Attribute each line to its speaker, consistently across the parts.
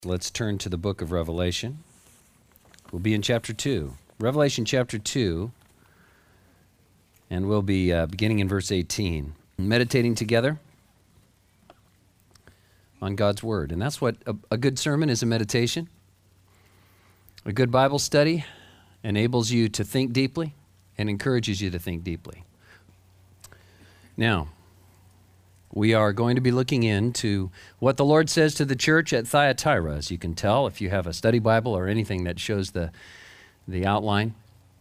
Speaker 1: Let's turn to the book of Revelation. We'll be in chapter 2. Revelation chapter 2, and we'll be beginning in verse 18. Meditating together on God's Word. And that's what a good sermon is, a meditation. A good Bible study enables you to think deeply and encourages you to think deeply. Now, we are going to be looking into what the Lord says to the church at Thyatira, as you can tell if you have a study Bible or anything that shows the outline.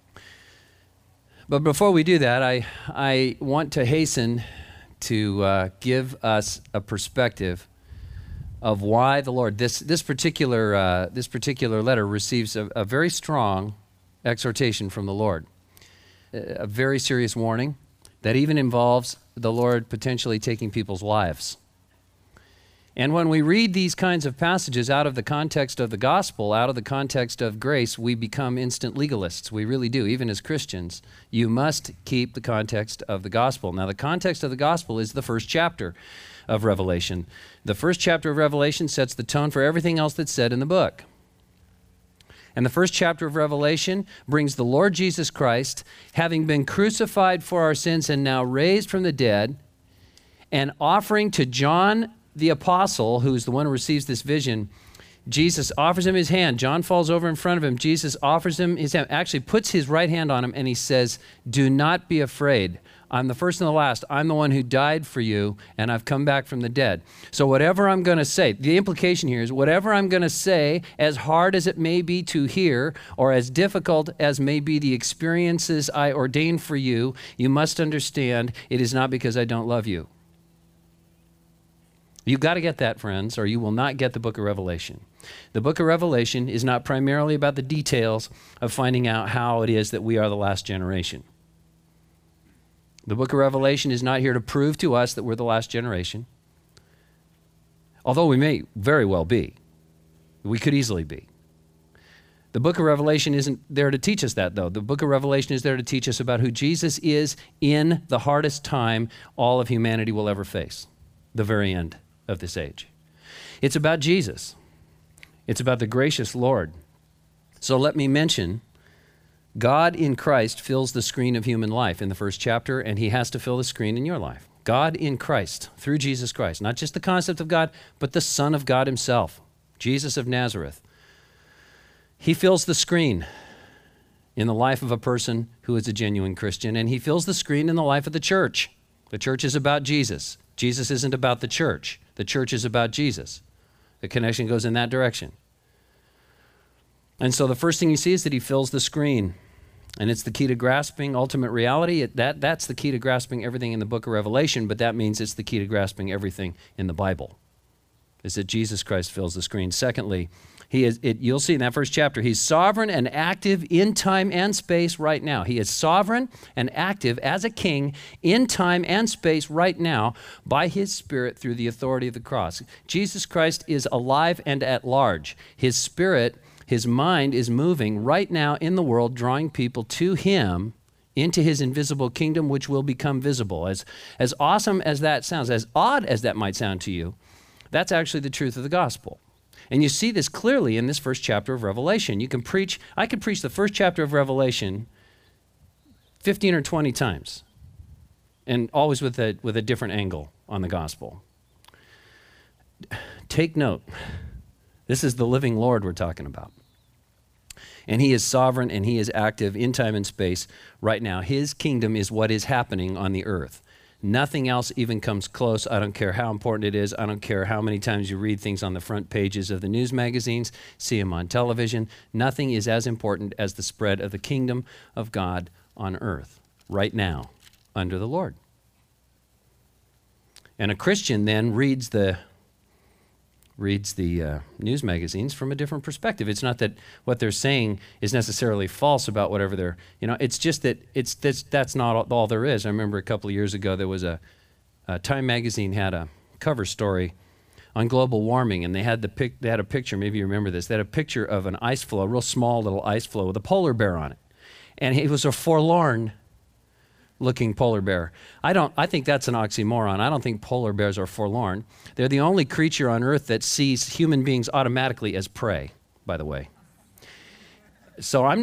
Speaker 1: But before we do that, I want to hasten to give us a perspective of why the Lord, this particular letter receives a very strong exhortation from the Lord, a very serious warning that even involves the Lord potentially taking people's lives. And when we read these kinds of passages out of the context of the gospel, out of the context of grace, we become instant legalists. We really do. Even as Christians, you must keep the context of the gospel. Now, the context of the gospel is the first chapter of Revelation. The first chapter of Revelation sets the tone for everything else that's said in the book. And the first chapter of Revelation brings the Lord Jesus Christ, having been crucified for our sins and now raised from the dead, and offering to John the apostle, who's the one who receives this vision, Jesus offers him his hand. John falls over in front of him. Jesus offers him his hand, actually puts his right hand on him, and he says, "Do not be afraid. I'm the first and the last. I'm the one who died for you, and I've come back from the dead." So whatever I'm going to say, the implication here is whatever I'm going to say, as hard as it may be to hear, or as difficult as may be the experiences I ordain for you, you must understand it is not because I don't love you. You've got to get that, friends, or you will not get the book of Revelation. The book of Revelation is not primarily about the details of finding out how it is that we are the last generation. The book of Revelation is not here to prove to us that we're the last generation, although we may very well be. We could easily be. The book of Revelation isn't there to teach us that, though. The book of Revelation is there to teach us about who Jesus is in the hardest time all of humanity will ever face, the very end of this age. It's about Jesus. It's about the gracious Lord. So let me mention, God in Christ fills the screen of human life in the first chapter, and he has to fill the screen in your life. God in Christ, through Jesus Christ, not just the concept of God, but the Son of God himself, Jesus of Nazareth. He fills the screen in the life of a person who is a genuine Christian, and he fills the screen in the life of the church. The church is about Jesus. Jesus isn't about the church. The church is about Jesus. The connection goes in that direction. And so the first thing you see is that he fills the screen. And it's the key to grasping ultimate reality. That's the key to grasping everything in the book of Revelation, but that means it's the key to grasping everything in the Bible, is that Jesus Christ fills the screen. Secondly, you'll see in that first chapter, he's sovereign and active in time and space right now. He is sovereign and active as a king in time and space right now by his Spirit through the authority of the cross. Jesus Christ is alive and at large. His Spirit, his mind is moving right now in the world, drawing people to him into his invisible kingdom, which will become visible. As awesome as that sounds, as odd as that might sound to you, that's actually the truth of the gospel. And you see this clearly in this first chapter of Revelation. I could preach the first chapter of Revelation 15 or 20 times, and always with a different angle on the gospel. Take note. This is the living Lord we're talking about. And he is sovereign and he is active in time and space right now. His kingdom is what is happening on the earth. Nothing else even comes close. I don't care how important it is. I don't care how many times you read things on the front pages of the news magazines, see them on television. Nothing is as important as the spread of the kingdom of God on earth right now under the Lord. And a Christian then reads the news magazines from a different perspective. It's not that what they're saying is necessarily false about whatever they're, it's just that that's not all there is. I remember a couple of years ago there was a Time magazine had a cover story on global warming, and they had a picture, maybe you remember this, they had a picture of an ice floe, a real small little ice floe with a polar bear on it. And it was a forlorn looking polar bear. I think that's an oxymoron. I don't think polar bears are forlorn. They're the only creature on earth that sees human beings automatically as prey, by the way. So I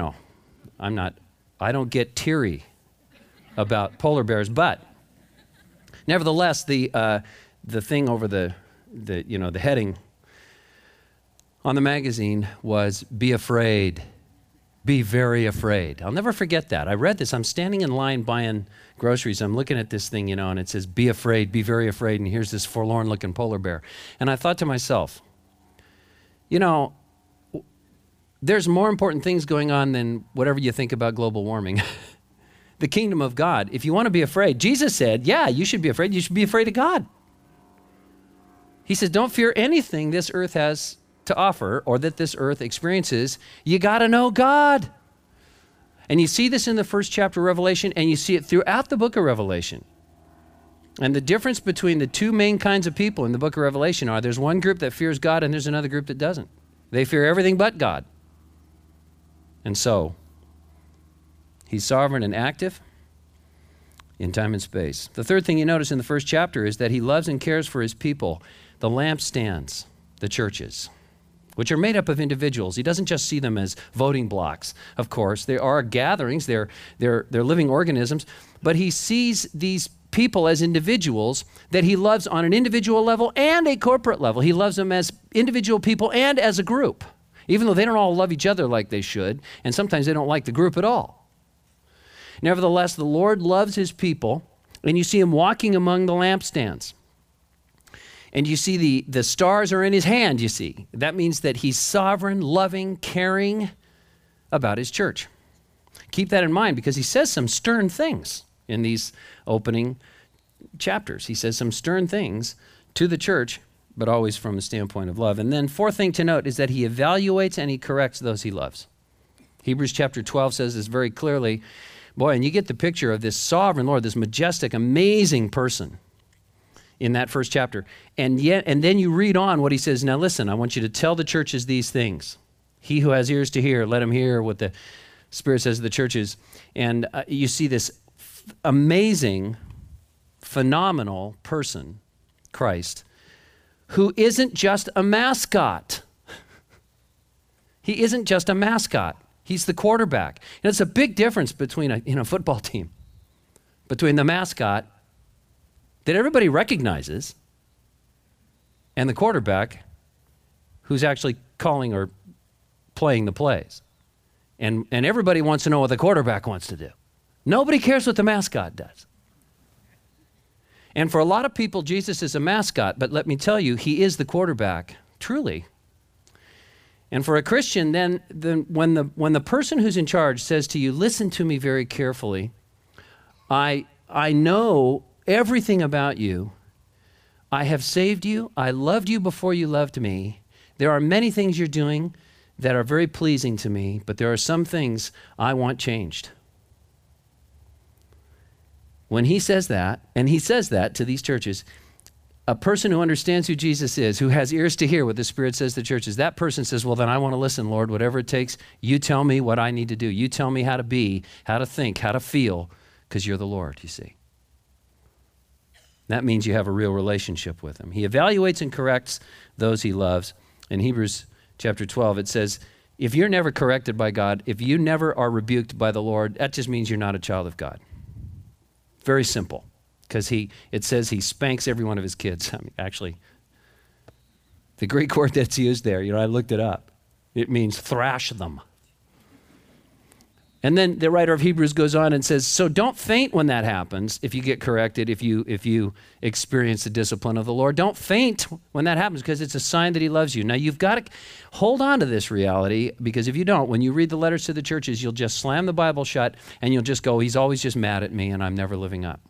Speaker 1: don't get teary about polar bears, but nevertheless, the thing over the heading on the magazine was, "Be afraid, be very afraid." I'll never forget that. I read this. I'm standing in line buying groceries. I'm looking at this thing, and it says, "Be afraid, be very afraid," and here's this forlorn-looking polar bear. And I thought to myself, there's more important things going on than whatever you think about global warming. The kingdom of God. If you want to be afraid, Jesus said, yeah, you should be afraid. You should be afraid of God. He says, don't fear anything this earth has to offer or that this earth experiences. You got to know God. And you see this in the first chapter of Revelation, and you see it throughout the book of Revelation. And the difference between the two main kinds of people in the book of Revelation are there's one group that fears God and there's another group that doesn't. They fear everything but God. And so, he's sovereign and active in time and space. The third thing you notice in the first chapter is that he loves and cares for his people, the lampstands, the churches, which are made up of individuals. He doesn't just see them as voting blocks, of course. They are gatherings, they're living organisms, but he sees these people as individuals that he loves on an individual level and a corporate level. He loves them as individual people and as a group, even though they don't all love each other like they should, and sometimes they don't like the group at all. Nevertheless, the Lord loves his people, and you see him walking among the lampstands. And you see the stars are in his hand, you see. That means that he's sovereign, loving, caring about his church. Keep that in mind because he says some stern things in these opening chapters. He says some stern things to the church, but always from the standpoint of love. And then fourth thing to note is that he evaluates and he corrects those he loves. Hebrews chapter 12 says this very clearly. Boy, and you get the picture of this sovereign Lord, this majestic, amazing person in that first chapter. And then you read on what he says, now listen, I want you to tell the churches these things. He who has ears to hear, let him hear what the Spirit says to the churches. And you see this amazing, phenomenal person, Christ, who isn't just a mascot. He isn't just a mascot. He's the quarterback. And it's a big difference between a football team, between the mascot that everybody recognizes and the quarterback who's actually calling or playing the plays. And everybody wants to know what the quarterback wants to do. Nobody cares what the mascot does. And for a lot of people, Jesus is a mascot, but let me tell you, he is the quarterback, truly. And for a Christian, then when the person who's in charge says to you, listen to me very carefully, I know everything about you. I have saved you. I loved you before you loved me. There are many things you're doing that are very pleasing to me, but there are some things I want changed. When he says that, and he says that to these churches, a person who understands who Jesus is, who has ears to hear what the Spirit says to churches, that person says, well, then I want to listen, Lord, whatever it takes. You tell me what I need to do. You tell me how to be, how to think, how to feel, because you're the Lord, you see. That means you have a real relationship with him. He evaluates and corrects those he loves. In Hebrews chapter 12, it says, if you're never corrected by God, if you never are rebuked by the Lord, that just means you're not a child of God. Very simple, because it says he spanks every one of his kids. I mean, actually, the Greek word that's used there, I looked it up. It means thrash them. And then the writer of Hebrews goes on and says, so don't faint when that happens, if you get corrected, if you experience the discipline of the Lord. Don't faint when that happens, because it's a sign that he loves you. Now, you've got to hold on to this reality, because if you don't, when you read the letters to the churches, you'll just slam the Bible shut, and you'll just go, he's always just mad at me, and I'm never living up.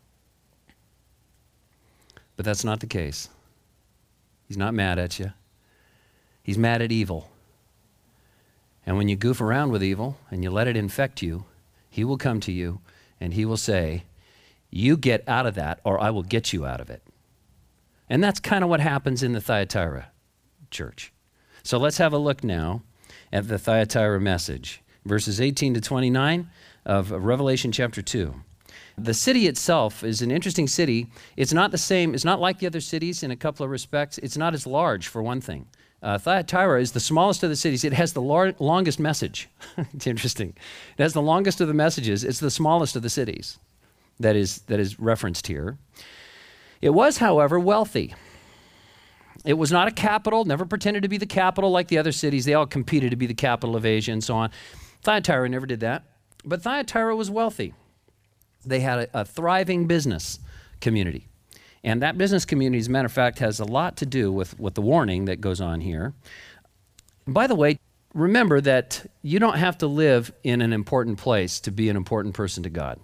Speaker 1: But that's not the case. He's not mad at you. He's mad at evil. And when you goof around with evil and you let it infect you, he will come to you and he will say, you get out of that or I will get you out of it. And that's kind of what happens in the Thyatira church. So let's have a look now at the Thyatira message. Verses 18 to 29 of Revelation chapter 2. The city itself is an interesting city. It's not the same, it's not like the other cities in a couple of respects. It's not as large, for one thing. Thyatira is the smallest of the cities. It has the longest message. It's interesting. It has the longest of the messages. It's the smallest of the cities that is referenced here. It was, however, wealthy. It was not a capital, never pretended to be the capital like the other cities. They all competed to be the capital of Asia and so on. Thyatira never did that. But Thyatira was wealthy. They had a thriving business community. And that business community, as a matter of fact, has a lot to do with the warning that goes on here. By the way, remember that you don't have to live in an important place to be an important person to God.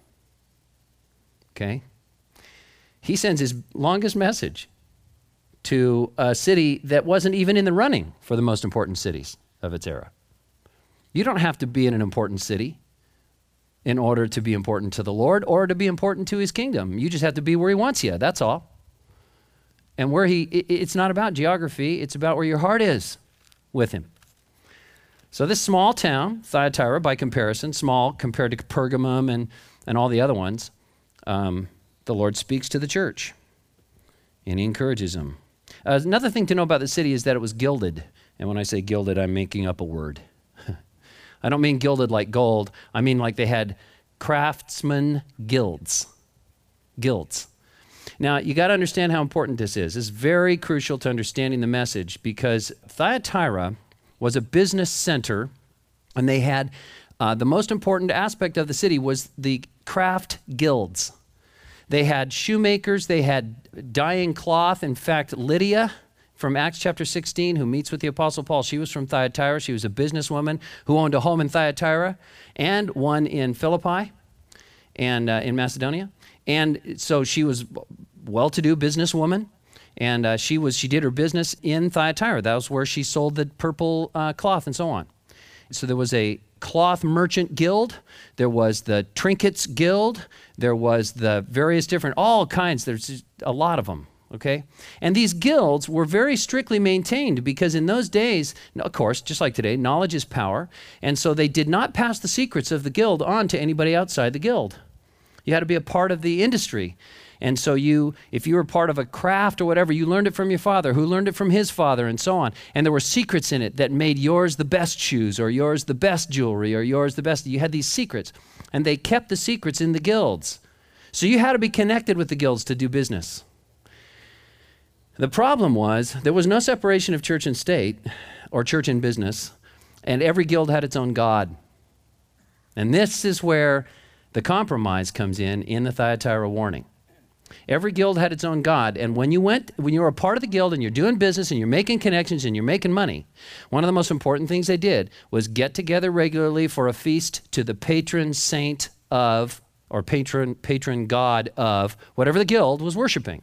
Speaker 1: Okay? He sends his longest message to a city that wasn't even in the running for the most important cities of its era. You don't have to be in an important city in order to be important to the Lord or to be important to his kingdom. You just have to be where he wants you, that's all. And it's not about geography, it's about where your heart is with him. So this small town, Thyatira, by comparison, small compared to Pergamum and all the other ones, the Lord speaks to the church and he encourages them. Another thing to know about the city is that it was gilded. And when I say gilded, I'm making up a word. I don't mean gilded like gold. I mean like they had craftsman guilds. Guilds. Now, you got to understand how important this is. It's very crucial to understanding the message because Thyatira was a business center, and they had the most important aspect of the city was the craft guilds. They had shoemakers, they had dyeing cloth. In fact, Lydia from Acts chapter 16, who meets with the Apostle Paul, she was from Thyatira. She was a businesswoman who owned a home in Thyatira and one in Philippi and in Macedonia. And so she was well-to-do businesswoman, and she did her business in Thyatira. That was where she sold the purple cloth and so on. So there was a cloth merchant guild, there was the trinkets guild, there was the various different, all kinds, there's a lot of them, okay? And these guilds were very strictly maintained because in those days, of course, just like today, knowledge is power, and so they did not pass the secrets of the guild on to anybody outside the guild. You had to be a part of the industry. And so if you were part of a craft or whatever, you learned it from your father, who learned it from his father, and so on. And there were secrets in it that made yours the best shoes, or yours the best jewelry, or yours the best. You had these secrets. And they kept the secrets in the guilds. So you had to be connected with the guilds to do business. The problem was there was no separation of church and state, or church and business, and every guild had its own god. And this is where the compromise comes in the Thyatira warning. Every guild had its own god, and when you were a part of the guild and you're doing business and you're making connections and you're making money, one of the most important things they did was get together regularly for a feast to the patron saint of, or patron god of, whatever the guild was worshiping.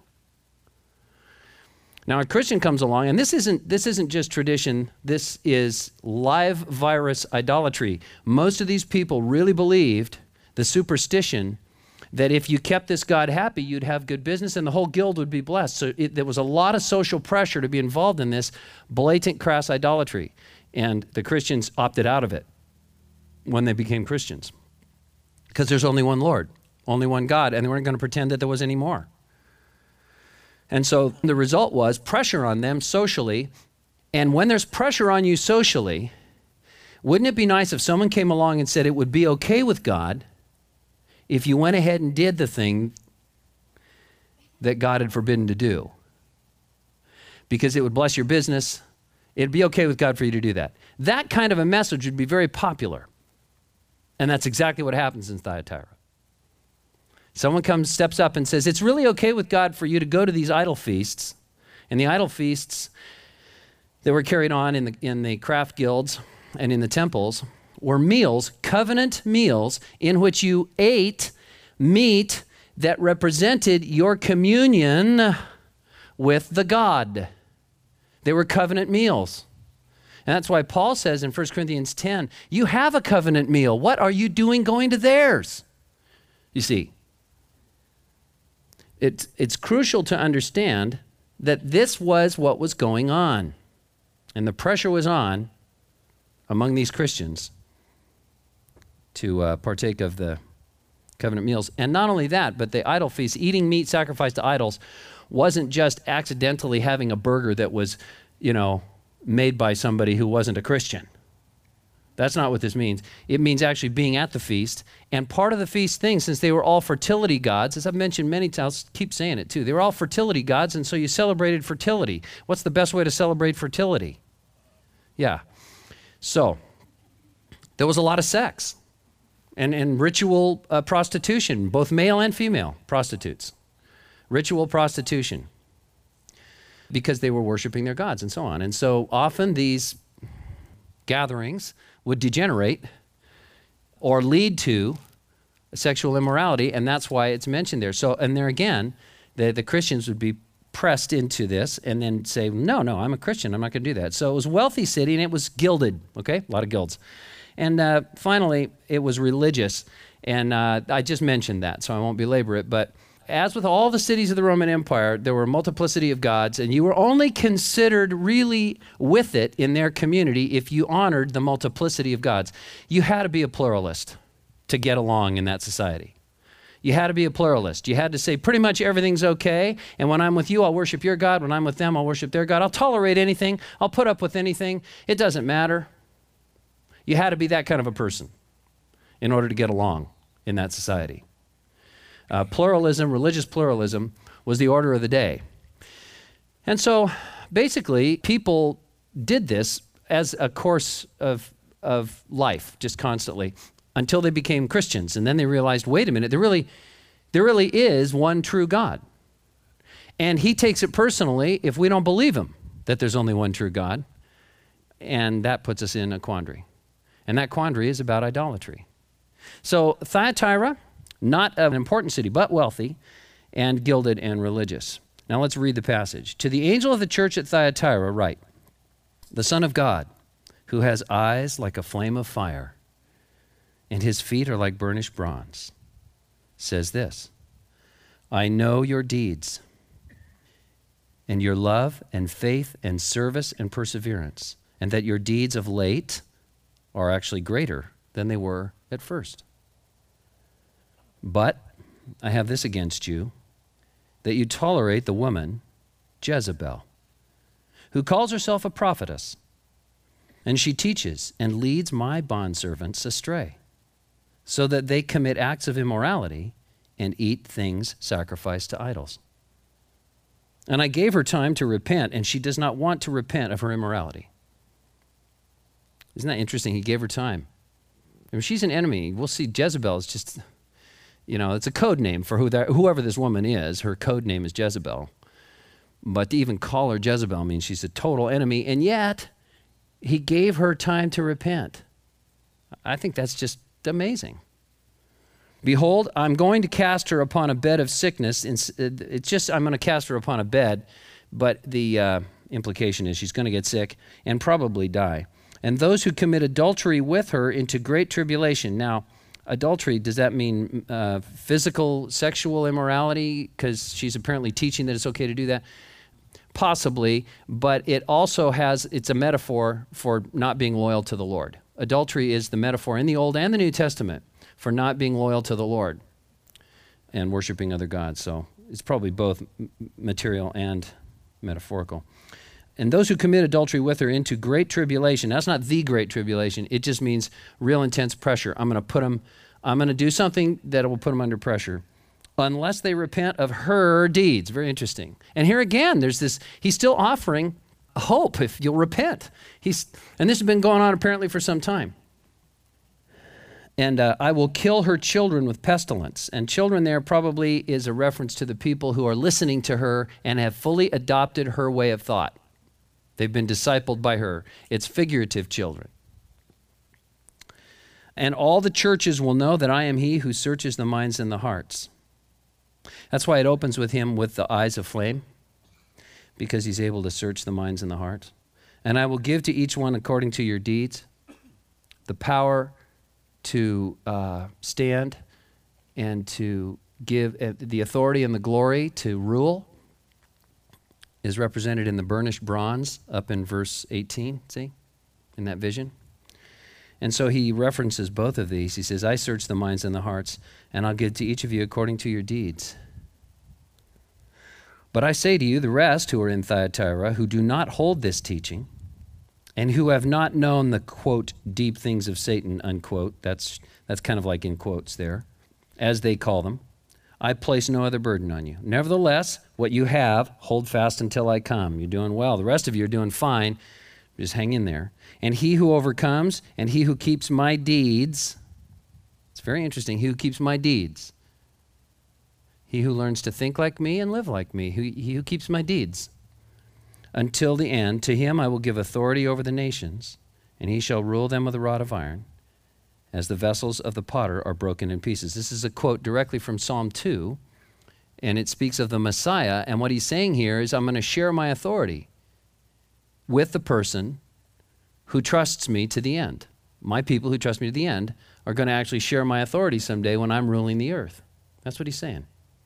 Speaker 1: Now a Christian comes along, and this isn't just tradition, this is live virus idolatry. Most of these people really believed the superstition that if you kept this God happy, you'd have good business and the whole guild would be blessed. So there was a lot of social pressure to be involved in this blatant, crass idolatry. And the Christians opted out of it when they became Christians. Because there's only one Lord, only one God, and they weren't going to pretend that there was any more. And so the result was pressure on them socially. And when there's pressure on you socially, wouldn't it be nice if someone came along and said it would be okay with God if you went ahead and did the thing that God had forbidden to do? Because it would bless your business. It'd be okay with God for you to do that. That kind of a message would be very popular. And that's exactly what happens in Thyatira. Someone steps up and says, it's really okay with God for you to go to these idol feasts. And the idol feasts that were carried on in the craft guilds and in the temples were meals, covenant meals, in which you ate meat that represented your communion with the God. They were covenant meals. And that's why Paul says in 1 Corinthians 10, you have a covenant meal. What are you doing going to theirs? You see, it's crucial to understand that this was what was going on. And the pressure was on among these Christians to partake of the covenant meals. And not only that, but the idol feast, eating meat sacrificed to idols, wasn't just accidentally having a burger that was, made by somebody who wasn't a Christian. That's not what this means. It means actually being at the feast. And part of the feast thing, since they were all fertility gods, as I've mentioned many times, I'll keep saying it too, they were all fertility gods, and so you celebrated fertility. What's the best way to celebrate fertility? Yeah. So there was a lot of sex and ritual prostitution, both male and female prostitutes. Ritual prostitution, because they were worshiping their gods and so on. And so often these gatherings would degenerate or lead to sexual immorality, and that's why it's mentioned there. So, and there again, the Christians would be pressed into this and then say, no, I'm a Christian, I'm not going to do that. So it was a wealthy city, and it was gilded, okay? A lot of guilds. And finally, it was religious, and I just mentioned that, so I won't belabor it, but as with all the cities of the Roman Empire, there were a multiplicity of gods, and you were only considered really with it in their community if you honored the multiplicity of gods. You had to be a pluralist to get along in that society. You had to be a pluralist. You had to say pretty much everything's okay, and when I'm with you, I'll worship your God. When I'm with them, I'll worship their God. I'll tolerate anything. I'll put up with anything. It doesn't matter. You had to be that kind of a person in order to get along in that society. Pluralism, religious pluralism, was the order of the day. And so basically people did this as a course of life, just constantly, until they became Christians. And then they realized, wait a minute, there really is one true God. And he takes it personally if we don't believe him that there's only one true God. And that puts us in a quandary. And that quandary is about idolatry. So Thyatira, not an important city, but wealthy, and gilded and religious. Now let's read the passage. To the angel of the church at Thyatira write, the Son of God, who has eyes like a flame of fire, and his feet are like burnished bronze, says this, I know your deeds, and your love and faith and service and perseverance, and that your deeds of late are actually greater than they were at first. But I have this against you, that you tolerate the woman, Jezebel, who calls herself a prophetess, and she teaches and leads my bondservants astray, so that they commit acts of immorality and eat things sacrificed to idols. And I gave her time to repent, and she does not want to repent of her immorality. Isn't that interesting? He gave her time. I mean, she's an enemy. We'll see Jezebel is just... it's a code name for whoever this woman is. Her code name is Jezebel. But to even call her Jezebel means she's a total enemy, and yet he gave her time to repent. I think that's just amazing. Behold, I'm going to cast her upon a bed of sickness. I'm going to cast her upon a bed, but the implication is she's going to get sick and probably die. And those who commit adultery with her into great tribulation. Now, adultery, does that mean physical, sexual immorality? Because she's apparently teaching that it's okay to do that. Possibly, but it also it's a metaphor for not being loyal to the Lord. Adultery is the metaphor in the Old and the New Testament for not being loyal to the Lord and worshiping other gods. So it's probably both material and metaphorical. And those who commit adultery with her into great tribulation. That's not the great tribulation. It just means real intense pressure. I'm going to do something that will put them under pressure unless they repent of her deeds. Very interesting. And here again, he's still offering hope if you'll repent. And this has been going on apparently for some time. And I will kill her children with pestilence. And children there probably is a reference to the people who are listening to her and have fully adopted her way of thought. They've been discipled by her. It's figurative children. And all the churches will know that I am he who searches the minds and the hearts. That's why it opens with him with the eyes of flame, because he's able to search the minds and the hearts. And I will give to each one according to your deeds, the power to stand and to give the authority and the glory to rule is represented in the burnished bronze up in verse 18, see, in that vision. And so he references both of these. He says, I search the minds and the hearts, and I'll give to each of you according to your deeds. But I say to you, the rest who are in Thyatira, who do not hold this teaching, and who have not known the, quote, deep things of Satan, unquote, that's kind of like in quotes there, as they call them, I place no other burden on you. Nevertheless, what you have, hold fast until I come. You're doing well. The rest of you are doing fine. Just hang in there. And he who overcomes, and he who keeps my deeds, it's very interesting, he who keeps my deeds, he who learns to think like me and live like me, he who keeps my deeds, until the end, to him I will give authority over the nations, and he shall rule them with a rod of iron, as the vessels of the potter are broken in pieces. This is a quote directly from Psalm 2, and it speaks of the Messiah, and what he's saying here is, I'm going to share my authority with the person who trusts me to the end. My people who trust me to the end are going to actually share my authority someday when I'm ruling the earth. That's what he's saying.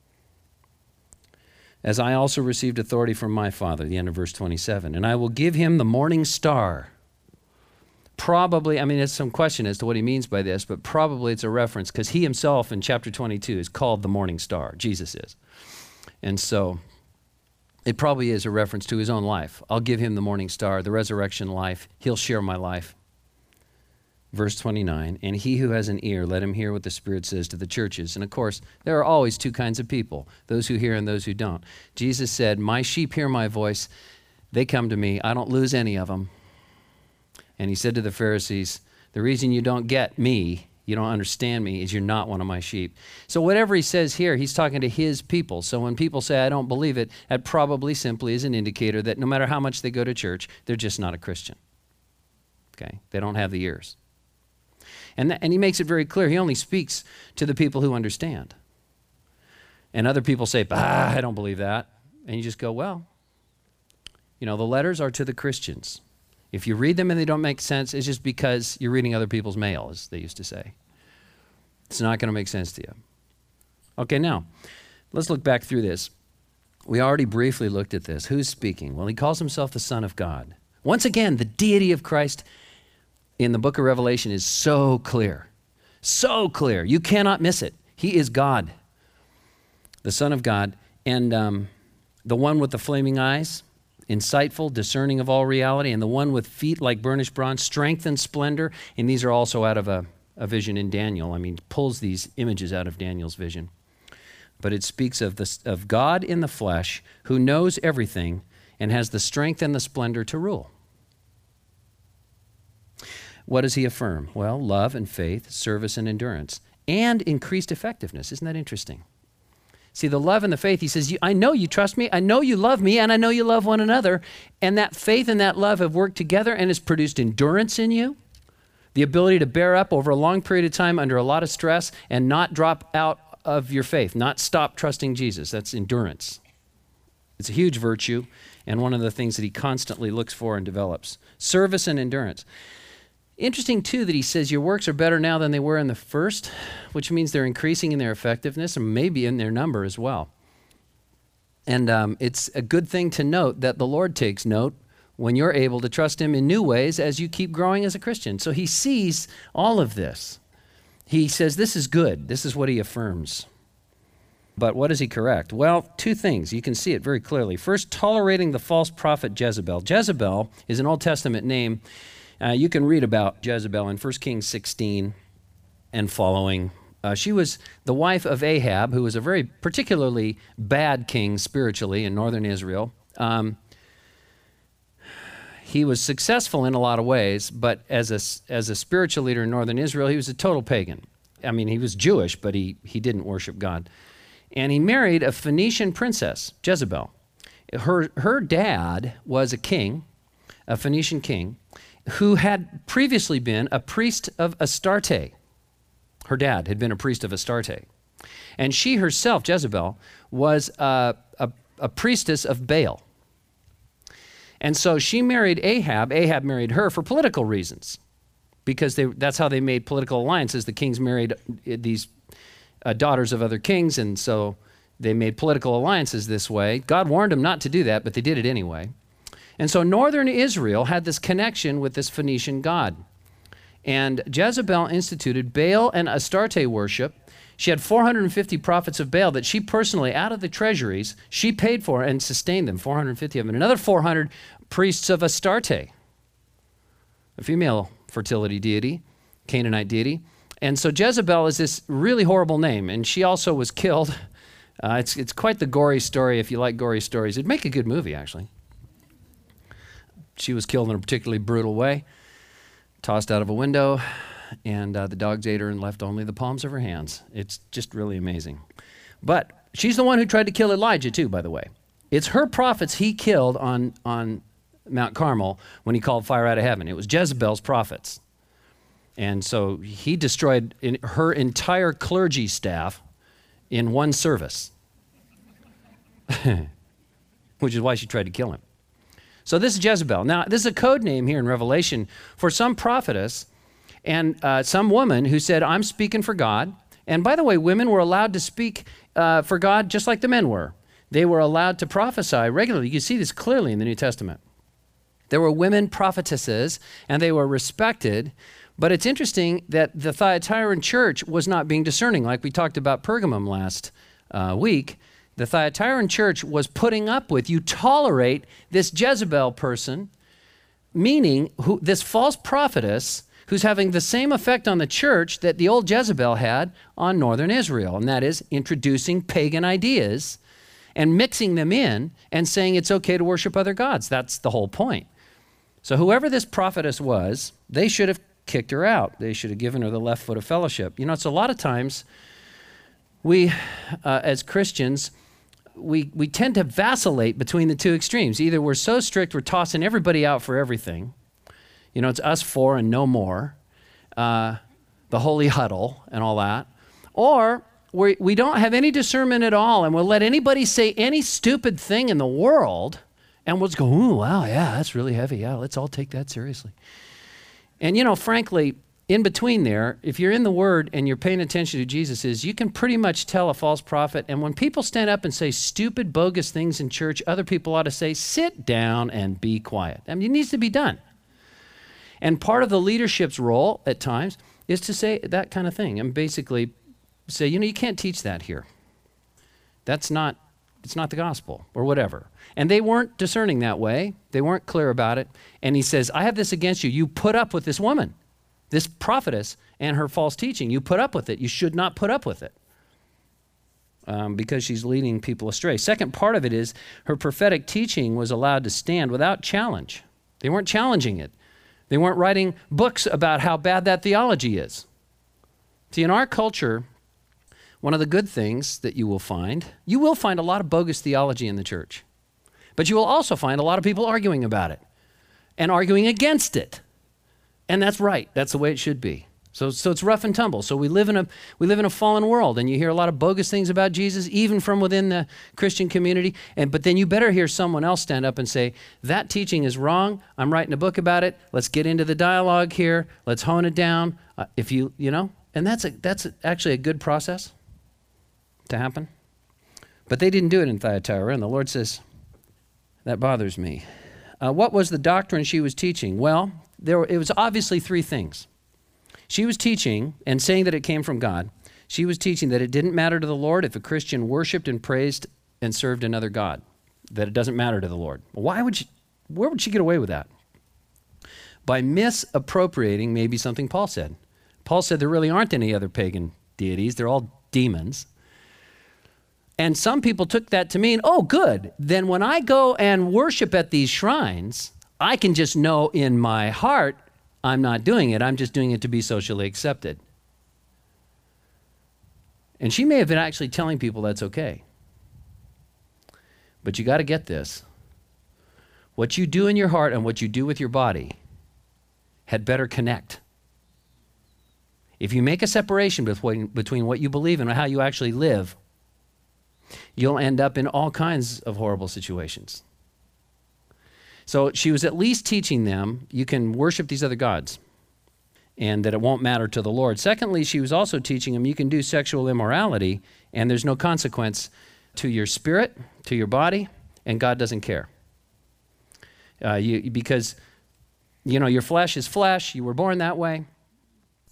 Speaker 1: As I also received authority from my Father, the end of verse 27, and I will give him the morning star. Probably, there's some question as to what he means by this, but probably it's a reference because he himself in chapter 22 is called the morning star. Jesus is. And so it probably is a reference to his own life. I'll give him the morning star, the resurrection life. He'll share my life. Verse 29, and he who has an ear, let him hear what the Spirit says to the churches. And of course, there are always two kinds of people, those who hear and those who don't. Jesus said, my sheep hear my voice. They come to me. I don't lose any of them. And he said to the Pharisees, the reason you don't get me, you don't understand me, is you're not one of my sheep. So whatever he says here, he's talking to his people. So when people say, I don't believe it, that probably simply is an indicator that no matter how much they go to church, they're just not a Christian. Okay? They don't have the ears. And he makes it very clear. He only speaks to the people who understand. And other people say, I don't believe that. And you just go, well, the letters are to the Christians. If you read them and they don't make sense, it's just because you're reading other people's mail, as they used to say. It's not going to make sense to you. Okay, now, let's look back through this. We already briefly looked at this. Who's speaking? Well, he calls himself the Son of God. Once again, the deity of Christ in the book of Revelation is so clear. So clear. You cannot miss it. He is God, the Son of God, and the one with the flaming eyes, insightful, discerning of all reality, and the one with feet like burnished bronze, strength and splendor. And these are also out of a vision in Daniel. Pulls these images out of Daniel's vision. But it speaks of God in the flesh who knows everything and has the strength and the splendor to rule. What does he affirm? Well, love and faith, service and endurance, and increased effectiveness. Isn't that interesting? See, the love and the faith, he says, I know you trust me, I know you love me, and I know you love one another. And that faith and that love have worked together and has produced endurance in you, the ability to bear up over a long period of time under a lot of stress and not drop out of your faith, not stop trusting Jesus. That's endurance. It's a huge virtue and one of the things that he constantly looks for and develops. Service and endurance. Interesting, too, that he says your works are better now than they were in the first, which means they're increasing in their effectiveness and maybe in their number as well. And it's a good thing to note that the Lord takes note when you're able to trust him in new ways as you keep growing as a Christian. So he sees all of this. He says this is good. This is what he affirms. But what does he correct? Well, two things. You can see it very clearly. First, tolerating the false prophet Jezebel. Jezebel is an Old Testament name. You can read about Jezebel in 1 Kings 16 and following. She was the wife of Ahab, who was a very particularly bad king spiritually in northern Israel. He was successful in a lot of ways, but as a spiritual leader in northern Israel, he was a total pagan. He was Jewish, but he didn't worship God. And he married a Phoenician princess, Jezebel. Her dad was a king, a Phoenician king, who had previously been a priest of Astarte. Her dad had been a priest of Astarte. And she herself, Jezebel, was a priestess of Baal. And so she married Ahab. Ahab married her for political reasons, because that's how they made political alliances. The kings married these daughters of other kings, and so they made political alliances this way. God warned them not to do that, but they did it anyway. And so northern Israel had this connection with this Phoenician god. And Jezebel instituted Baal and Astarte worship. She had 450 prophets of Baal that she personally, out of the treasuries, she paid for and sustained them, 450 of them. Another 400 priests of Astarte, a female fertility deity, Canaanite deity. And so Jezebel is this really horrible name, and she also was killed. It's quite the gory story. If you like gory stories, it'd make a good movie, actually. She was killed in a particularly brutal way, tossed out of a window, and the dogs ate her and left only the palms of her hands. It's just really amazing. But she's the one who tried to kill Elijah too, by the way. It's her prophets he killed on Mount Carmel when he called fire out of heaven. It was Jezebel's prophets. And so he destroyed her entire clergy staff in one service, which is why she tried to kill him. So this is Jezebel. Now, this is a code name here in Revelation for some prophetess and some woman who said, I'm speaking for God. And by the way, women were allowed to speak for God just like the men were. They were allowed to prophesy regularly. You can see this clearly in the New Testament. There were women prophetesses, and they were respected. But it's interesting that the Thyatiran church was not being discerning, like we talked about Pergamum last week. The Thyatiran church was putting up with, you tolerate this Jezebel person, meaning this false prophetess who's having the same effect on the church that the old Jezebel had on northern Israel, and that is introducing pagan ideas and mixing them in and saying it's okay to worship other gods. That's the whole point. So whoever this prophetess was, they should have kicked her out. They should have given her the left foot of fellowship. You know, it's a lot of times we, as Christians, we tend to vacillate between the two extremes. Either we're so strict, we're tossing everybody out for everything. You know, it's us four and no more, the holy huddle and all that. Or we don't have any discernment at all, and we'll let anybody say any stupid thing in the world, and we'll just go, ooh, wow, yeah, that's really heavy. Yeah, let's all take that seriously. And, you know, frankly, in between there, if you're in the Word and you're paying attention to Jesus, you can pretty much tell a false prophet. And when people stand up and say stupid, bogus things in church, other people ought to say, sit down and be quiet. I mean, it needs to be done. And part of the leadership's role at times is to say that kind of thing and basically say, you know, you can't teach that here. It's not the gospel or whatever. And they weren't discerning that way. They weren't clear about it. And he says, I have this against you. You put up with this woman, this prophetess, and her false teaching. You put up with it. You should not put up with it because she's leading people astray. Second part of it is her prophetic teaching was allowed to stand without challenge. They weren't challenging it. They weren't writing books about how bad that theology is. See, in our culture, one of the good things that you will find a lot of bogus theology in the church. But you will also find a lot of people arguing about it and arguing against it. And that's right. That's the way it should be. So it's rough and tumble. So we live in a fallen world, and you hear a lot of bogus things about Jesus, even from within the Christian community. But then you better hear someone else stand up and say, that teaching is wrong. I'm writing a book about it. Let's get into the dialogue here. Let's hone it down. And that's actually a good process to happen. But they didn't do it in Thyatira, and the Lord says, that bothers me. What was the doctrine she was teaching? Well, it was obviously three things. She was teaching and saying that it came from God. She was teaching that it didn't matter to the Lord if a Christian worshiped and praised and served another God, that it doesn't matter to the Lord. Where would she get away with that? By misappropriating maybe something Paul said. Paul said there really aren't any other pagan deities. They're all demons. And some people took that to mean, oh, good. Then when I go and worship at these shrines, I can just know in my heart I'm not doing it. I'm just doing it to be socially accepted. And she may have been actually telling people that's okay. But you got to get this. What you do in your heart and what you do with your body had better connect. If you make a separation between what you believe and how you actually live, you'll end up in all kinds of horrible situations. So she was at least teaching them you can worship these other gods and that it won't matter to the Lord. Secondly, she was also teaching them you can do sexual immorality and there's no consequence to your spirit, to your body, and God doesn't care. Because your flesh is flesh. You were born that way.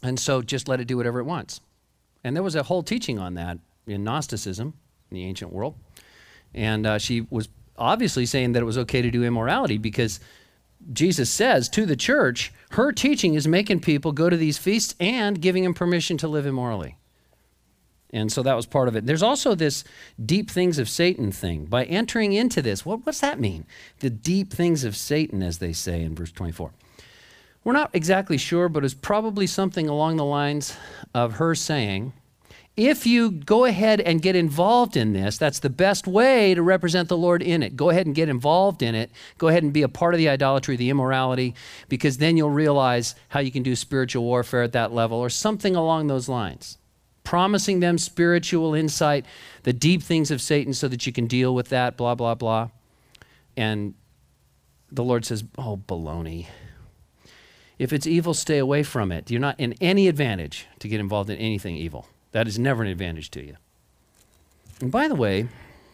Speaker 1: And so just let it do whatever it wants. And there was a whole teaching on that in Gnosticism in the ancient world. And she was obviously saying that it was okay to do immorality because Jesus says to the church, her teaching is making people go to these feasts and giving them permission to live immorally. And so that was part of it. There's also this deep things of Satan thing. By entering into this, what's that mean? The deep things of Satan, as they say in verse 24. We're not exactly sure, but it's probably something along the lines of her saying, if you go ahead and get involved in this, that's the best way to represent the Lord in it. Go ahead and get involved in it. Go ahead and be a part of the idolatry, the immorality, because then you'll realize how you can do spiritual warfare at that level, or something along those lines. Promising them spiritual insight, the deep things of Satan so that you can deal with that, blah, blah, blah. And the Lord says, oh, baloney. If it's evil, stay away from it. You're not in any advantage to get involved in anything evil. That is never an advantage to you. And by the way,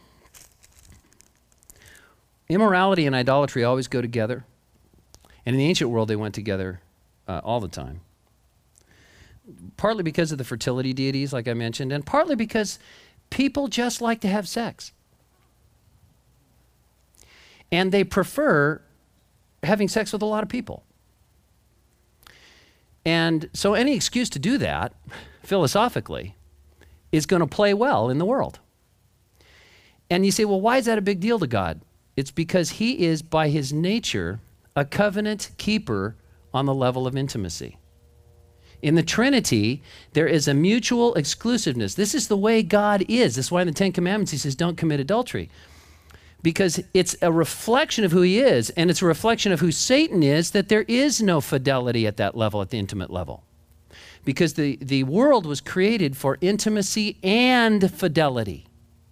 Speaker 1: immorality and idolatry always go together. And in the ancient world, they went together all the time. Partly because of the fertility deities, like I mentioned, and partly because people just like to have sex. And they prefer having sex with a lot of people. And so any excuse to do that, philosophically, is going to play well in the world. And you say, well, why is that a big deal to God? It's because he is, by his nature, a covenant keeper on the level of intimacy. In the Trinity, there is a mutual exclusiveness. This is the way God is. That's why in the Ten Commandments he says, don't commit adultery. Because it's a reflection of who he is, and it's a reflection of who Satan is, that there is no fidelity at that level, at the intimate level. Because the world was created for intimacy and fidelity.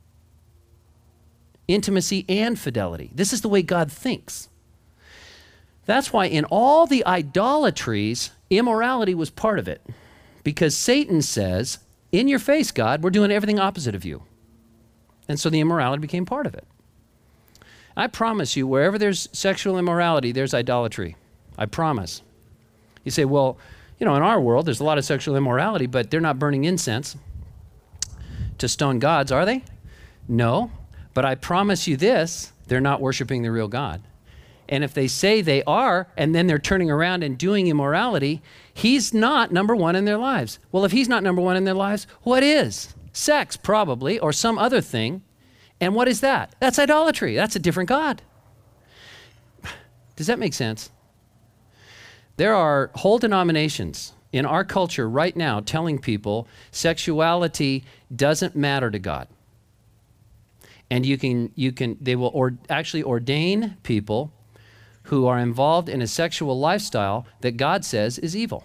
Speaker 1: Intimacy and fidelity. This is the way God thinks. That's why in all the idolatries, immorality was part of it. Because Satan says, in your face, God, we're doing everything opposite of you. And so the immorality became part of it. I promise you, wherever there's sexual immorality, there's idolatry. I promise. You say, well, you know, in our world, there's a lot of sexual immorality, but they're not burning incense to stone gods, are they? No. But I promise you this, they're not worshiping the real God. And if they say they are, and then they're turning around and doing immorality, he's not number one in their lives. Well, if he's not number one in their lives, what is? Sex, probably, or some other thing. And what is that? That's idolatry. That's a different God. Does that make sense? There are whole denominations in our culture right now telling people sexuality doesn't matter to God. And they will actually ordain people who are involved in a sexual lifestyle that God says is evil.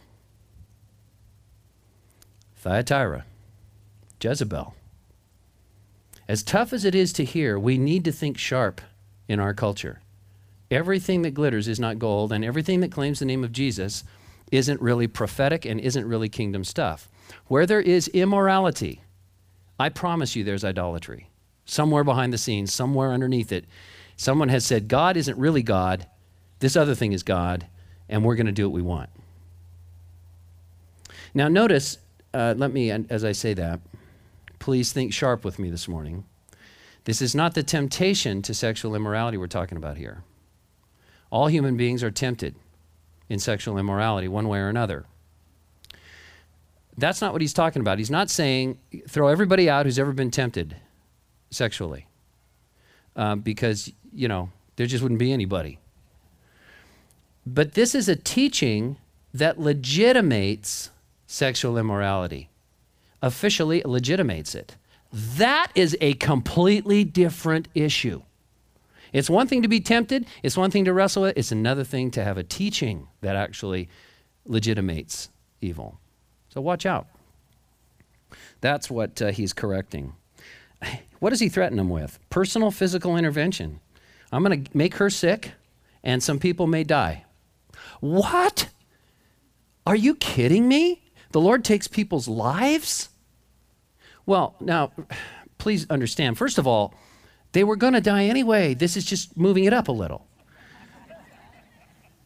Speaker 1: Thyatira, Jezebel. As tough as it is to hear, we need to think sharp in our culture. Everything that glitters is not gold, and everything that claims the name of Jesus isn't really prophetic and isn't really kingdom stuff. Where there is immorality, I promise you there's idolatry. Somewhere behind the scenes, somewhere underneath it, someone has said, God isn't really God, this other thing is God, and we're going to do what we want. Now notice, as I say that, please think sharp with me this morning. This is not the temptation to sexual immorality we're talking about here. All human beings are tempted in sexual immorality one way or another. That's not what he's talking about. He's not saying throw everybody out who's ever been tempted sexually because, you know, there just wouldn't be anybody. But this is a teaching that legitimates sexual immorality. Officially legitimates it. That is a completely different issue. It's one thing to be tempted. It's one thing to wrestle with. It's another thing to have a teaching that actually legitimates evil. So watch out. That's what he's correcting. What does he threaten them with? Personal physical intervention. I'm going to make her sick, and some people may die. What? Are you kidding me? The Lord takes people's lives? Well, now, please understand, first of all, they were going to die anyway. This is just moving it up a little.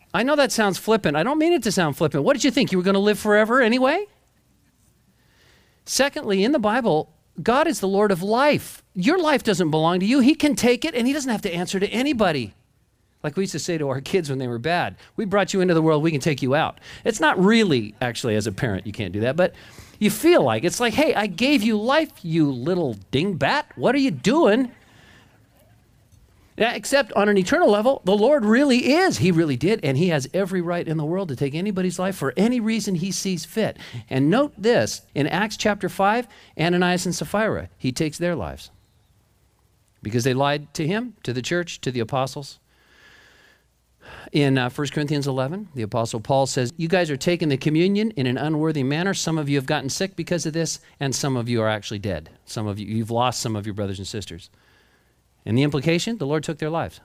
Speaker 1: I know that sounds flippant. I don't mean it to sound flippant. What did you think? You were going to live forever anyway? Secondly, in the Bible, God is the Lord of life. Your life doesn't belong to you. He can take it, and he doesn't have to answer to anybody. Like we used to say to our kids when they were bad, we brought you into the world, we can take you out. It's not really, actually, as a parent, you can't do that, but you feel like, it's like, hey, I gave you life, you little dingbat. What are you doing? Yeah, except on an eternal level, the Lord really is. He really did, and he has every right in the world to take anybody's life for any reason he sees fit. And note this, in Acts chapter 5, Ananias and Sapphira, he takes their lives because they lied to him, to the church, to the apostles. In 1 Corinthians 11, the apostle Paul says, you guys are taking the communion in an unworthy manner. Some of you have gotten sick because of this, and some of you are actually dead. Some of you, you've lost some of your brothers and sisters. And the implication, the Lord took their lives.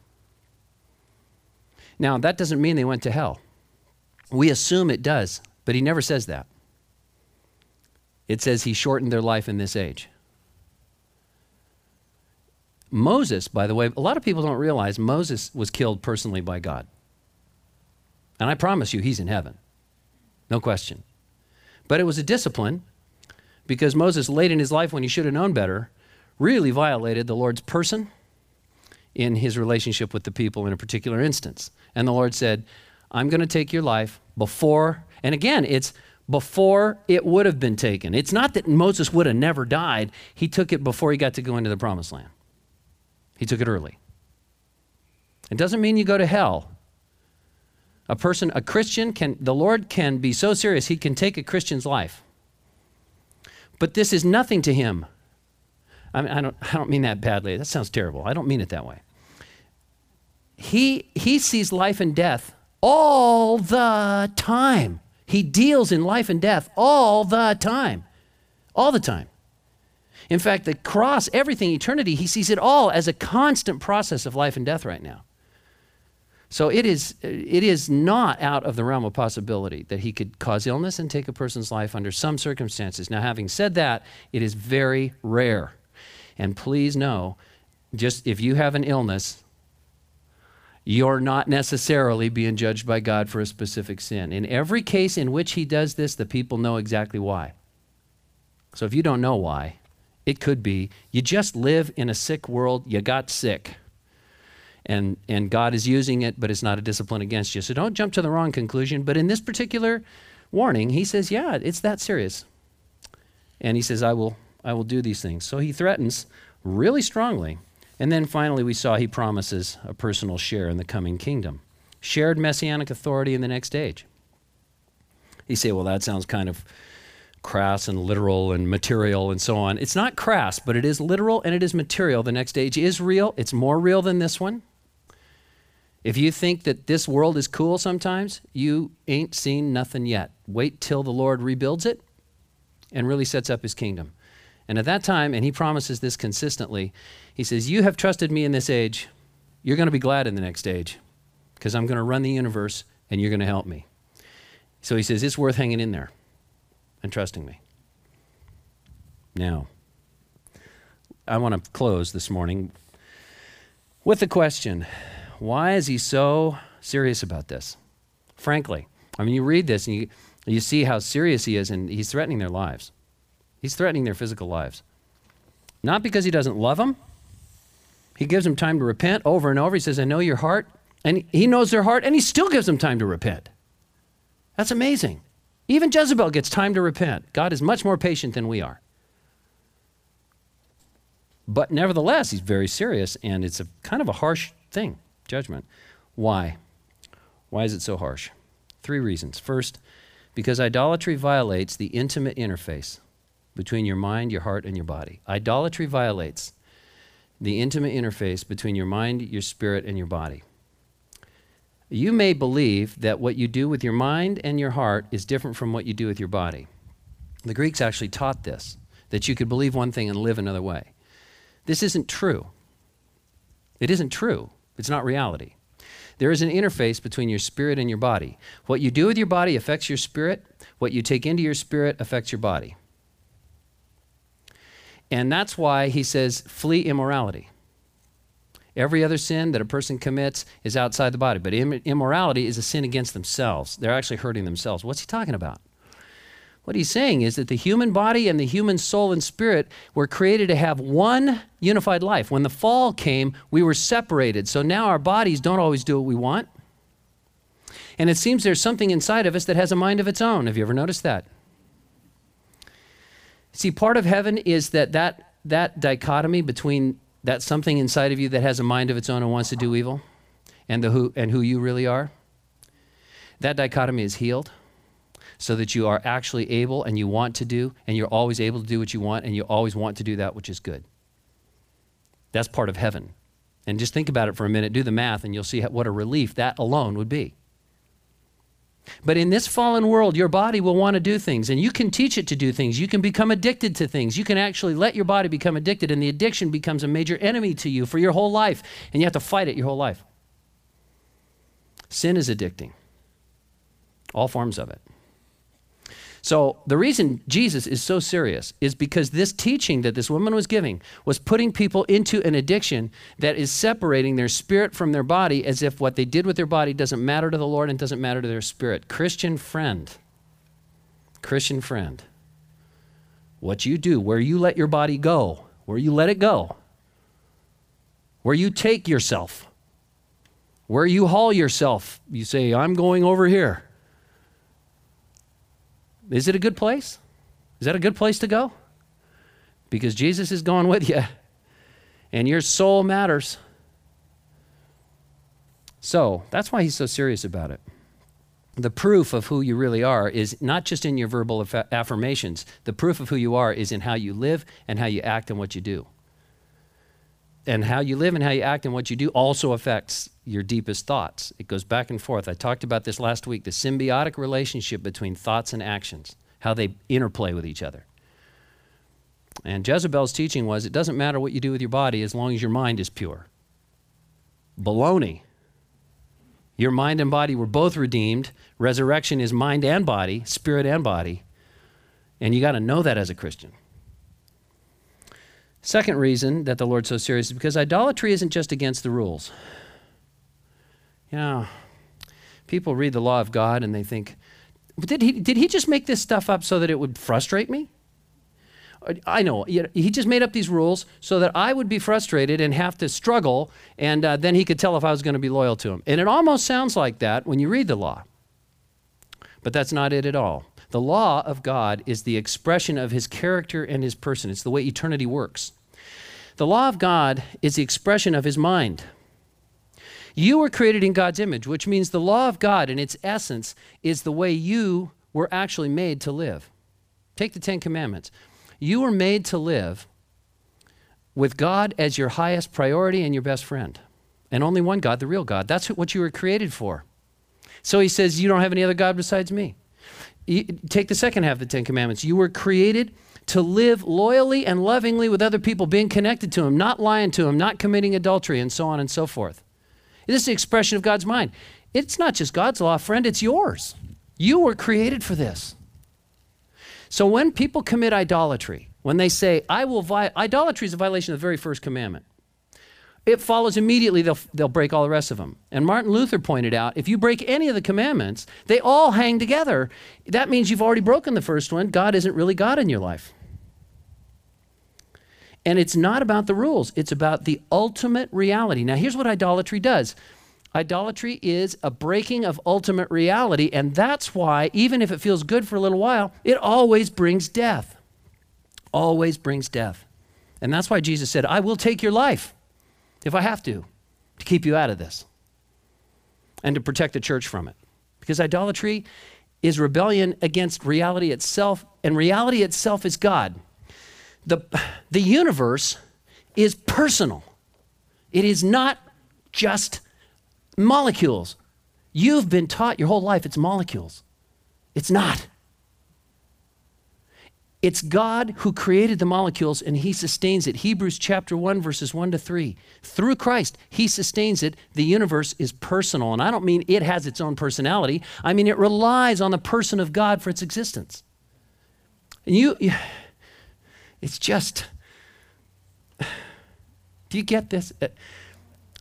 Speaker 1: Now, that doesn't mean they went to hell. We assume it does, but he never says that. It says he shortened their life in this age. Moses, by the way, a lot of people don't realize Moses was killed personally by God. And I promise you, he's in heaven. No question. But it was a discipline because Moses, late in his life when he should have known better, really violated the Lord's person in his relationship with the people in a particular instance. And the Lord said, I'm going to take your life before, and again, it's before it would have been taken. It's not that Moses would have never died. He took it before he got to go into the promised land. He took it early. It doesn't mean you go to hell. A Christian the Lord can be so serious, he can take a Christian's life. But this is nothing to him. I don't mean that badly. That sounds terrible. I don't mean it that way. He sees life and death all the time. He deals in life and death all the time. All the time. In fact, the cross, everything, eternity, he sees it all as a constant process of life and death right now. So it is not out of the realm of possibility that he could cause illness and take a person's life under some circumstances. Now, having said that, it is very rare. And please know, just if you have an illness, you're not necessarily being judged by God for a specific sin. In every case in which he does this, the people know exactly why. So if you don't know why, it could be you just live in a sick world, you got sick. And God is using it, but it's not a discipline against you. So don't jump to the wrong conclusion. But in this particular warning, he says, yeah, it's that serious. And he says, I will do these things. So he threatens really strongly. And then finally we saw he promises a personal share in the coming kingdom. Shared messianic authority in the next age. You say, well, that sounds kind of crass and literal and material and so on. It's not crass, but it is literal and it is material. The next age is real. It's more real than this one. If you think that this world is cool sometimes, you ain't seen nothing yet. Wait till the Lord rebuilds it and really sets up his kingdom. And at that time, and he promises this consistently, he says, you have trusted me in this age. You're going to be glad in the next age because I'm going to run the universe and you're going to help me. So he says, it's worth hanging in there and trusting me. Now, I want to close this morning with the question, why is he so serious about this? Frankly, I mean, you read this and you see how serious he is, and he's threatening their lives. He's threatening their physical lives. Not because he doesn't love them. He gives them time to repent over and over. He says, I know your heart. And he knows their heart, and he still gives them time to repent. That's amazing. Even Jezebel gets time to repent. God is much more patient than we are. But nevertheless, he's very serious, and it's a kind of a harsh thing, judgment. Why? Why is it so harsh? 3 reasons. First, because idolatry violates the intimate interface between your mind, your heart, and your body. Idolatry violates the intimate interface between your mind, your spirit, and your body. You may believe that what you do with your mind and your heart is different from what you do with your body. The Greeks actually taught this, that you could believe one thing and live another way. This isn't true. It isn't true. It's not reality. There is an interface between your spirit and your body. What you do with your body affects your spirit. What you take into your spirit affects your body. And that's why he says, flee immorality. Every other sin that a person commits is outside the body, but immorality is a sin against themselves. They're actually hurting themselves. What's he talking about? What he's saying is that the human body and the human soul and spirit were created to have one unified life. When the fall came, we were separated. So now our bodies don't always do what we want. And it seems there's something inside of us that has a mind of its own. Have you ever noticed that? See, part of heaven is that dichotomy between that something inside of you that has a mind of its own and wants to do evil and who you really are. That dichotomy is healed so that you are actually able and you want to do, and you're always able to do what you want, and you always want to do that which is good. That's part of heaven. And just think about it for a minute, do the math, and you'll see what a relief that alone would be. But in this fallen world, your body will want to do things, and you can teach it to do things. You can become addicted to things. You can actually let your body become addicted, and the addiction becomes a major enemy to you for your whole life, and you have to fight it your whole life. Sin is addicting, all forms of it. So the reason Jesus is so serious is because this teaching that this woman was giving was putting people into an addiction that is separating their spirit from their body, as if what they did with their body doesn't matter to the Lord and doesn't matter to their spirit. Christian friend, what you do, where you let your body go, where you let it go, where you take yourself, where you haul yourself, you say, I'm going over here. Is it a good place? Is that a good place to go? Because Jesus is going with you, and your soul matters. So that's why he's so serious about it. The proof of who you really are is not just in your verbal affirmations. The proof of who you are is in how you live and how you act and what you do. And how you live and how you act and what you do also affects your deepest thoughts. It goes back and forth. I talked about this last week, the symbiotic relationship between thoughts and actions, how they interplay with each other. And Jezebel's teaching was, it doesn't matter what you do with your body as long as your mind is pure. Baloney. Your mind and body were both redeemed. Resurrection is mind and body, spirit and body. And you got to know that as a Christian. Second reason that the Lord's so serious is because idolatry isn't just against the rules. You know, people read the law of God and they think, did he just make this stuff up so that it would frustrate me? I know, he just made up these rules so that I would be frustrated and have to struggle, and then he could tell if I was going to be loyal to him. And it almost sounds like that when you read the law. But that's not it at all. The law of God is the expression of his character and his person. It's the way eternity works. The law of God is the expression of his mind. You were created in God's image, which means the law of God in its essence is the way you were actually made to live. Take the Ten Commandments. You were made to live with God as your highest priority and your best friend. And only one God, the real God. That's what you were created for. So he says, you don't have any other God besides me. Take the second half of the Ten Commandments. You were created to live loyally and lovingly with other people, being connected to him, not lying to him, not committing adultery, and so on and so forth. This is the expression of God's mind. It's not just God's law, friend, it's yours. You were created for this. So when people commit idolatry, when they say, idolatry is a violation of the very first commandment. It follows immediately, they'll break all the rest of them. And Martin Luther pointed out, if you break any of the commandments, they all hang together. That means you've already broken the first one. God isn't really God in your life. And it's not about the rules. It's about the ultimate reality. Now, here's what idolatry does. Idolatry is a breaking of ultimate reality, and that's why, even if it feels good for a little while, it always brings death. Always brings death. And that's why Jesus said, I will take your life if I have to keep you out of this and to protect the church from it. Because idolatry is rebellion against reality itself, and reality itself is God. The universe is personal. It is not just molecules. You've been taught your whole life it's molecules. It's not. It's God who created the molecules, and he sustains it. Hebrews chapter 1, verses 1 to 3. Through Christ, he sustains it. The universe is personal. And I don't mean it has its own personality. I mean it relies on the person of God for its existence. And it's just, do you get this?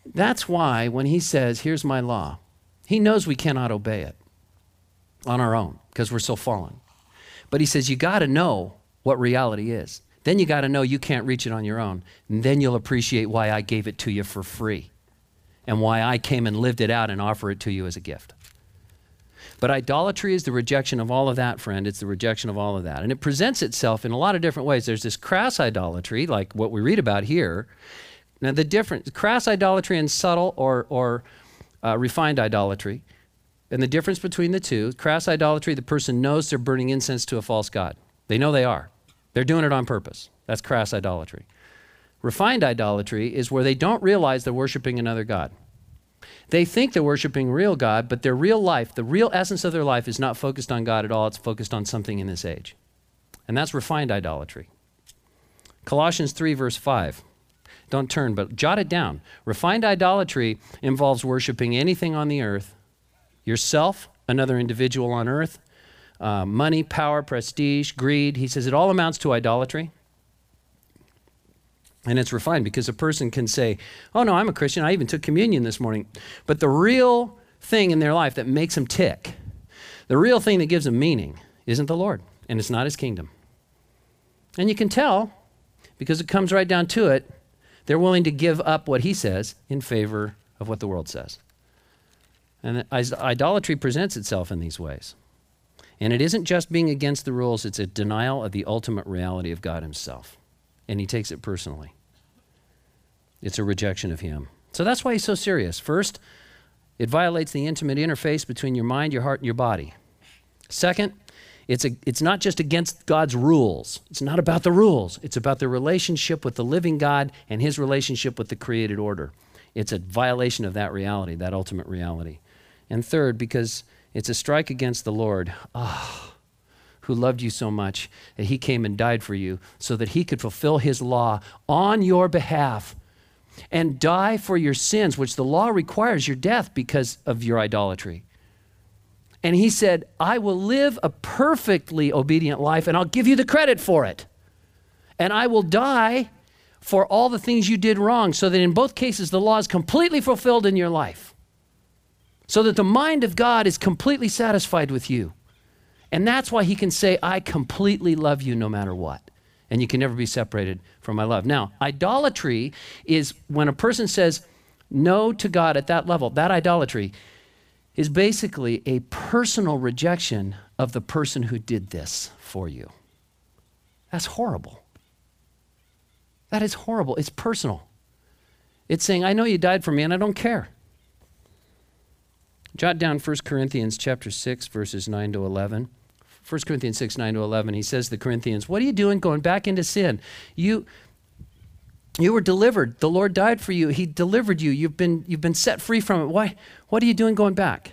Speaker 1: That's why when he says, here's my law, he knows we cannot obey it on our own because we're so fallen. But he says, you got to know what reality is. Then you got to know you can't reach it on your own. And then you'll appreciate why I gave it to you for free and why I came and lived it out and offer it to you as a gift. But idolatry is the rejection of all of that, friend. It's the rejection of all of that. And it presents itself in a lot of different ways. There's this crass idolatry, like what we read about here. Now, the difference, crass idolatry and subtle or refined idolatry, and the difference between the two, crass idolatry, the person knows they're burning incense to a false god. They know they are. They're doing it on purpose. That's crass idolatry. Refined idolatry is where they don't realize they're worshiping another god. They think they're worshiping real God, but their real life, the real essence of their life is not focused on God at all. It's focused on something in this age. And that's refined idolatry. Colossians 3, verse 5. Don't turn, but jot it down. Refined idolatry involves worshiping anything on the earth, yourself, another individual on earth, money, power, prestige, greed. He says it all amounts to idolatry. And it's refined because a person can say, oh no, I'm a Christian. I even took communion this morning. But the real thing in their life that makes them tick, the real thing that gives them meaning isn't the Lord, and it's not his kingdom. And you can tell because it comes right down to it, they're willing to give up what he says in favor of what the world says. And idolatry presents itself in these ways. And it isn't just being against the rules, it's a denial of the ultimate reality of God himself. And he takes it personally. It's a rejection of him. So that's why he's so serious. First, it violates the intimate interface between your mind, your heart, and your body. Second, it's not just against God's rules. It's not about the rules. It's about the relationship with the living God and his relationship with the created order. It's a violation of that reality, that ultimate reality. And third, because it's a strike against the Lord, who loved you so much that he came and died for you so that he could fulfill his law on your behalf and die for your sins, which the law requires your death because of your idolatry. And he said, I will live a perfectly obedient life and I'll give you the credit for it. And I will die for all the things you did wrong so that in both cases the law is completely fulfilled in your life. So that the mind of God is completely satisfied with you. And that's why he can say, I completely love you no matter what. And you can never be separated from my love. Now, idolatry is when a person says no to God at that level. That idolatry is basically a personal rejection of the person who did this for you. That's horrible. That is horrible. It's personal. It's saying, I know you died for me and I don't care. Jot down 1 Corinthians chapter 6, verses 9 to 11. 1 Corinthians 6, 9 to 11, he says to the Corinthians, what are you doing going back into sin? You were delivered. The Lord died for you. He delivered you. You've been set free from it. Why? What are you doing going back?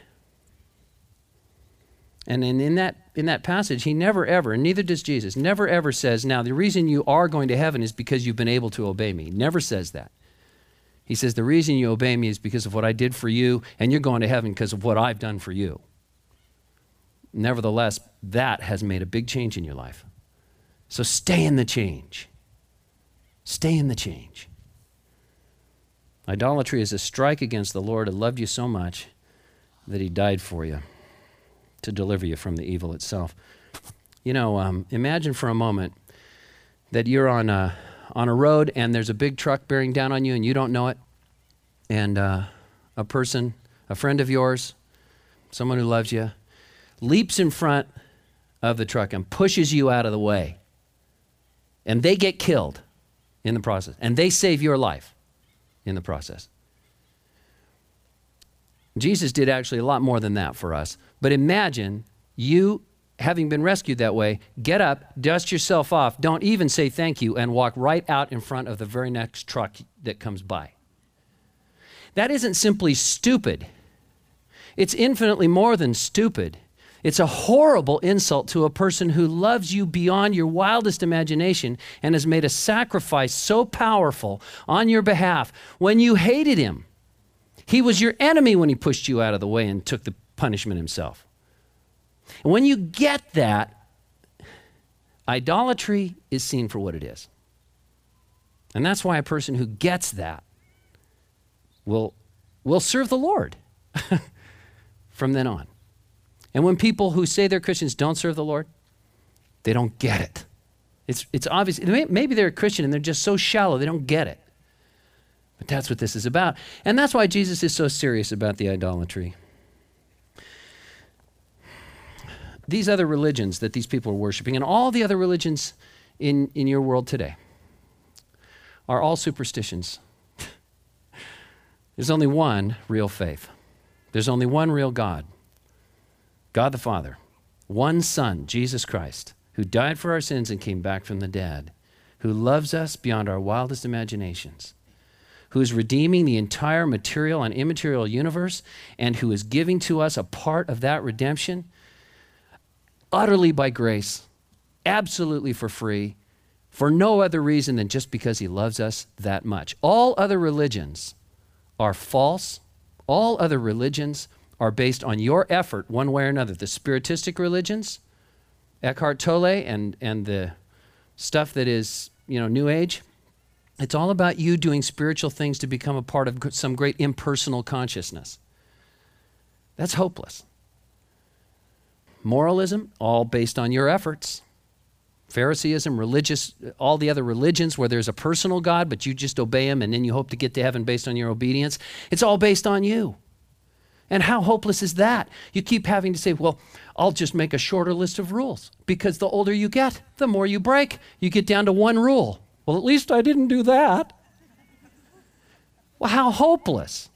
Speaker 1: And in that passage, he never ever, and neither does Jesus, never ever says, now the reason you are going to heaven is because you've been able to obey me. Never says that. He says, the reason you obey me is because of what I did for you, and you're going to heaven because of what I've done for you. Nevertheless, that has made a big change in your life. So stay in the change. Stay in the change. Idolatry is a strike against the Lord who loved you so much that he died for you to deliver you from the evil itself. You know, imagine for a moment that you're on a road and there's a big truck bearing down on you and you don't know it. And a person, a friend of yours, someone who loves you, leaps in front of the truck and pushes you out of the way. And they get killed in the process. And they save your life in the process. Jesus did actually a lot more than that for us. But imagine you, having been rescued that way, get up, dust yourself off, don't even say thank you, and walk right out in front of the very next truck that comes by. That isn't simply stupid. It's infinitely more than stupid. It's a horrible insult to a person who loves you beyond your wildest imagination and has made a sacrifice so powerful on your behalf when you hated him. He was your enemy when he pushed you out of the way and took the punishment himself. And when you get that, idolatry is seen for what it is. And that's why a person who gets that will serve the Lord from then on. And when people who say they're Christians don't serve the Lord, they don't get it. It's obvious. Maybe they're a Christian and they're just so shallow, they don't get it. But that's what this is about. And that's why Jesus is so serious about the idolatry. These other religions that these people are worshiping, and all the other religions in your world today, are all superstitions. There's only one real faith. There's only one real God, God the Father, one Son, Jesus Christ, who died for our sins and came back from the dead, who loves us beyond our wildest imaginations, who is redeeming the entire material and immaterial universe, and who is giving to us a part of that redemption utterly by grace, absolutely for free, for no other reason than just because he loves us that much. All other religions are false. All other religions are based on your effort one way or another. The spiritistic religions, Eckhart Tolle and the stuff that is, New Age, it's all about you doing spiritual things to become a part of some great impersonal consciousness. That's hopeless. Moralism, all based on your efforts. Phariseeism, religious, all the other religions where there's a personal God, but you just obey him and then you hope to get to heaven based on your obedience. It's all based on you. And how hopeless is that? You keep having to say, well, I'll just make a shorter list of rules, because the older you get, the more you break. You get down to one rule. Well, at least I didn't do that. Well, how hopeless.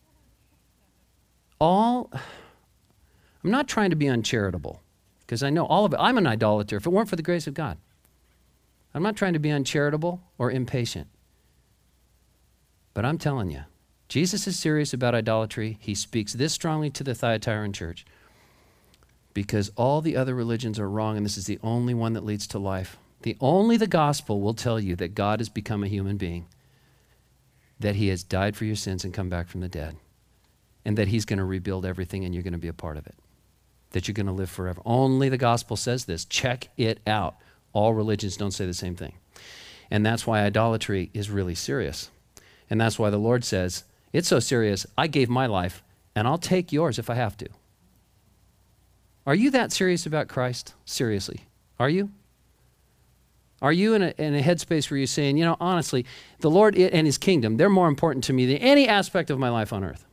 Speaker 1: I'm not trying to be uncharitable, because I know all of it. I'm an idolater if it weren't for the grace of God. I'm not trying to be uncharitable or impatient. But I'm telling you, Jesus is serious about idolatry. He speaks this strongly to the Thyatiran church because all the other religions are wrong, and this is the only one that leads to life. Only the gospel will tell you that God has become a human being, that he has died for your sins and come back from the dead, and that he's going to rebuild everything and you're going to be a part of it, that you're going to live forever. Only the gospel says this. Check it out. All religions don't say the same thing. And that's why idolatry is really serious. And that's why the Lord says, it's so serious, I gave my life, and I'll take yours if I have to. Are you that serious about Christ? Seriously. Are you? Are you in a headspace where you're saying, honestly, the Lord and his kingdom, they're more important to me than any aspect of my life on earth?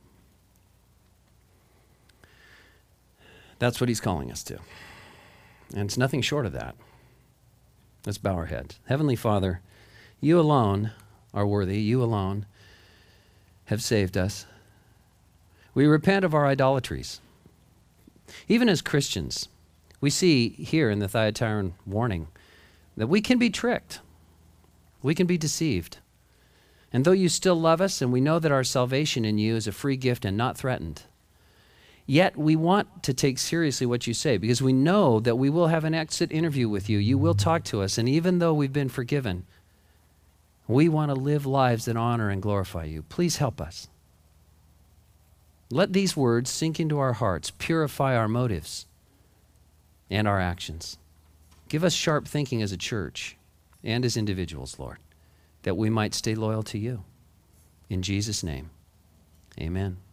Speaker 1: That's what he's calling us to. And it's nothing short of that. Let's bow our heads. Heavenly Father, you alone are worthy. You alone have saved us. We repent of our idolatries. Even as Christians, we see here in the Thyatiran warning that we can be tricked. We can be deceived. And though you still love us, and we know that our salvation in you is a free gift and not threatened, yet we want to take seriously what you say, because we know that we will have an exit interview with you. You will talk to us, and even though we've been forgiven, we want to live lives that honor and glorify you. Please help us. Let these words sink into our hearts, purify our motives and our actions. Give us sharp thinking as a church and as individuals, Lord, that we might stay loyal to you. In Jesus' name, amen.